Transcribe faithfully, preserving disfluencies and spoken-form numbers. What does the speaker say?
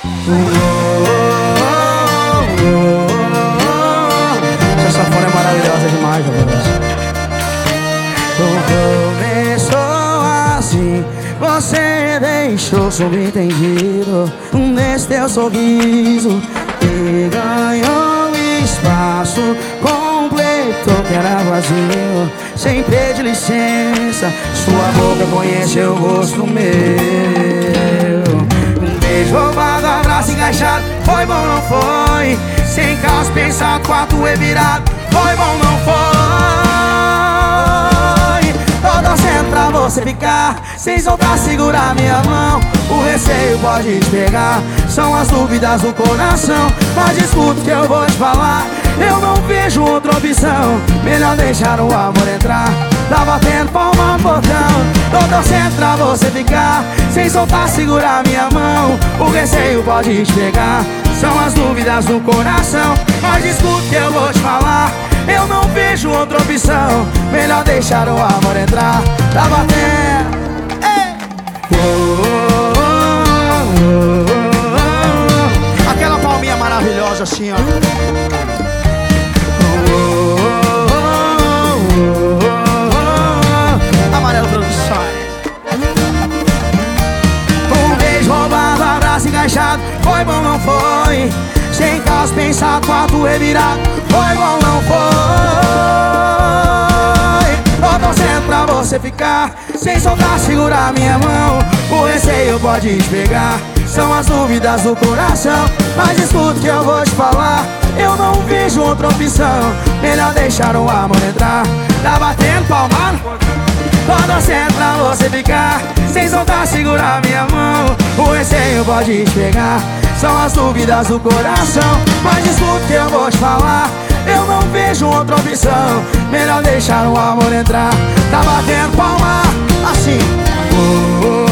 Essa sanfona é maravilhosa demais, rapaz. Começou assim, você deixou subentendido nesse teu sorriso e ganhou espaço, completou que era vazio, sem pedir licença. Sua boca conheceu o rosto meu. Um beijo roubado, abraço encaixado, foi bom, não foi? Sem caos pensado, quarto revirado, foi bom, não foi? Tô torcendo pra você ficar, sem soltar, segurar minha mão. O receio pode te pegar, são as dúvidas do coração. Mas escuta o que eu vou te falar, eu não vejo outra opção. Melhor deixar o amor entrar, tá batendo palma no botão. Tô torcendo pra você ficar, sem soltar, segurar minha mão. O receio pode te pegar, são as dúvidas do coração. Mas escuta o que eu vou te falar, eu não vejo outra opção. Melhor deixar o amor entrar, tá batendo. Ei! Oh, oh, oh, oh, oh. Aquela palminha maravilhosa assim, ó. Oh, oh, oh, oh, oh. Amarelo Produções. Um beijo roubado, abraço encaixado, foi bom, não foi? Sem caos pensado, quarto revirado, foi bom, não foi? Tô torcendo pra você ficar, sem soltar, segurar minha mão. O receio pode te pegar, são as dúvidas do coração. Mas escuta o que eu vou te falar, eu não vejo outra opção. Melhor deixar o amor entrar, tá batendo palma. Tô torcendo pra você ficar, sem soltar, segurar minha mão. O receio pode te pegar, são as dúvidas do coração. Mas escuta o que eu vou te falar, eu não vejo outra opção. Melhor deixar o amor entrar, tá batendo palma assim. Oh, oh.